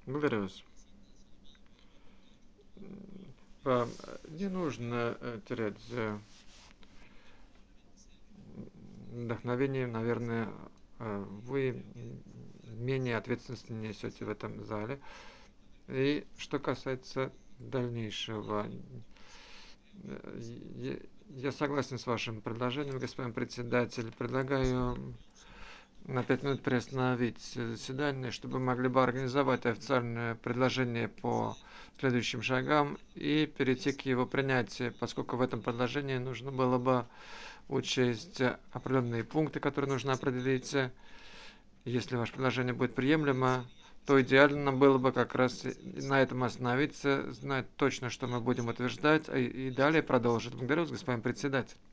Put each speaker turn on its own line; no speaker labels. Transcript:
Благодарю вас. Вам не нужно терять вдохновение. Наверное, вы менее ответственности несете в этом зале. И что касается дальнейшего, я согласен с вашим предложением, господин председатель. Предлагаю на 5 минут приостановить заседание, чтобы мы могли бы организовать официальное предложение по следующим шагам и перейти к его принятию, поскольку в этом предложении нужно было бы учесть определенные пункты, которые нужно определить. Если ваше предложение будет приемлемо, то идеально было бы как раз на этом остановиться, знать точно, что мы будем утверждать, и далее продолжить. Благодарю вас, господин председатель.